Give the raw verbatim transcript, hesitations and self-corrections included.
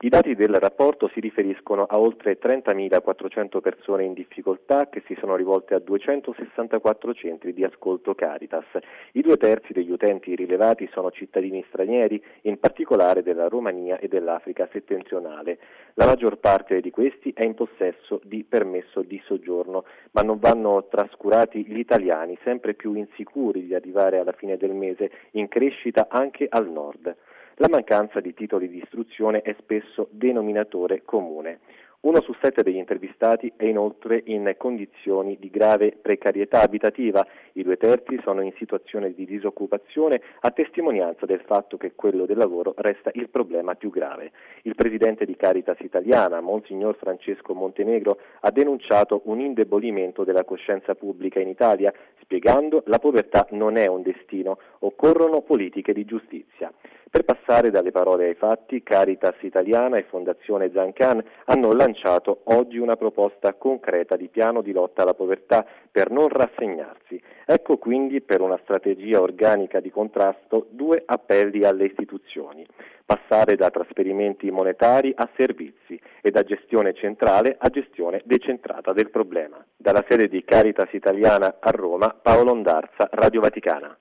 I dati del rapporto si riferiscono a oltre trentamilaquattrocento persone in difficoltà che si sono rivolte a duecentosessantaquattro centri di ascolto Caritas. I due terzi degli utenti rilevati sono cittadini stranieri, in particolare della Romania e dell'Africa settentrionale. La maggior parte di questi è in possesso di permesso di soggiorno, ma non vanno trascurati gli italiani, sempre più insicuri di arrivare alla fine del mese, in crescita anche al nord. La mancanza di titoli di istruzione è spesso denominatore comune. Uno su sette degli intervistati è inoltre in condizioni di grave precarietà abitativa, i due terzi sono in situazione di disoccupazione, a testimonianza del fatto che quello del lavoro resta il problema più grave. Il presidente di Caritas Italiana, Monsignor Francesco Montenegro, ha denunciato un indebolimento della coscienza pubblica in Italia, spiegando: la povertà non è un destino, occorrono politiche di giustizia. Per passare dalle parole ai fatti, Caritas Italiana e Fondazione Zancan hanno lanciato oggi una proposta concreta di piano di lotta alla povertà per non rassegnarsi. Ecco quindi, per una strategia organica di contrasto, due appelli alle istituzioni: passare da trasferimenti monetari a servizi e da gestione centrale a gestione decentrata del problema. Dalla sede di Caritas Italiana a Roma, Paolo Ondarza, Radio Vaticana.